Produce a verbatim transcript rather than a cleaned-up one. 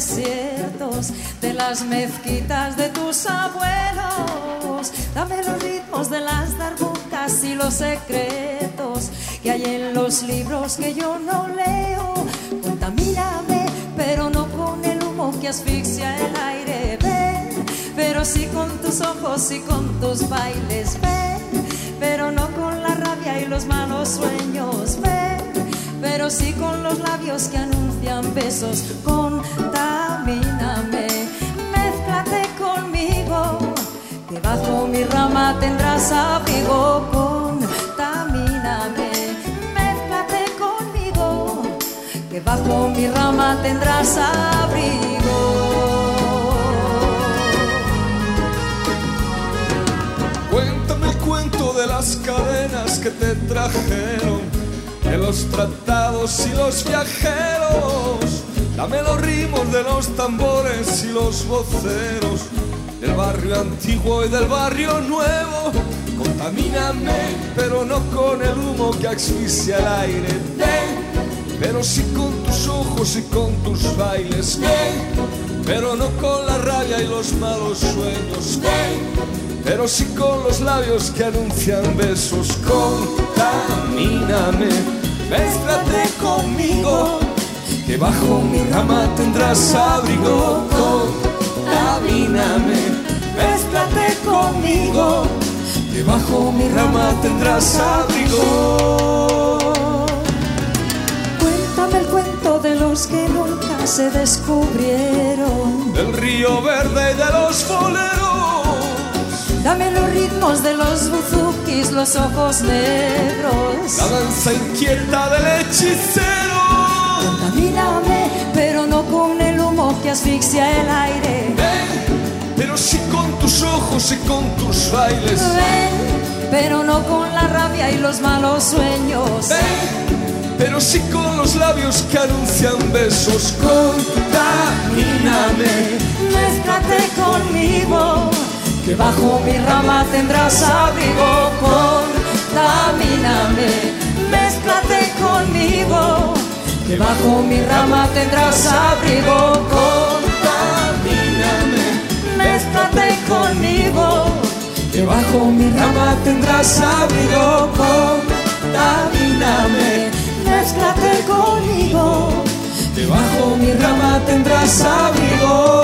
desiertos, de las mezquitas de tus abuelos. Dame los ritmos de las darbucas y los secretos que hay en los libros que yo no leo. Contamíname, pero no con el humo que asfixia el aire. Ven, pero sí con tus ojos y con tus bailes. Ven, pero no con la rabia y los malos sueños. Ven, pero sí con los labios que anuncian besos. Contamíname, mézclate conmigo, que bajo mi rama tendrás abrigo. Contamíname, mézclate conmigo, que bajo mi rama tendrás abrigo. Cuéntame el cuento de las cadenas que te trajeron, de los tratados y los viajeros. Dame los ritmos de los tambores y los voceros, del barrio antiguo y del barrio nuevo. Contamíname, pero no con el humo que asfixia el aire. Ven, pero sí con tus ojos y con tus bailes. Ven, pero no con la rabia y los malos sueños. Ven, pero sí con los labios que anuncian besos. Contamíname, mézclate conmigo, que bajo mi rama tendrás abrigo. Contamíname, mézclate conmigo, que bajo mi rama tendrás abrigo. Cuéntame el cuento de los que nunca se descubrieron, del río verde y de los boleros. Dame los ritmos de los buzukis, los ojos negros, la danza inquieta del hechicero. Contamíname, pero no con el humo que asfixia el aire. Ven, pero sí con tus ojos y con tus bailes. Ven, pero no con la rabia y los malos sueños. Ven, pero sí con los labios que anuncian besos. Contamíname, mézclate conmigo, que bajo mi rama tendrás abrigo. Contamíname, mézclate conmigo, que bajo mi rama tendrás abrigo. Contamíname, mézclate conmigo, que bajo mi rama tendrás abrigo. Contamíname, mézclate conmigo, que bajo mi rama tendrás abrigo.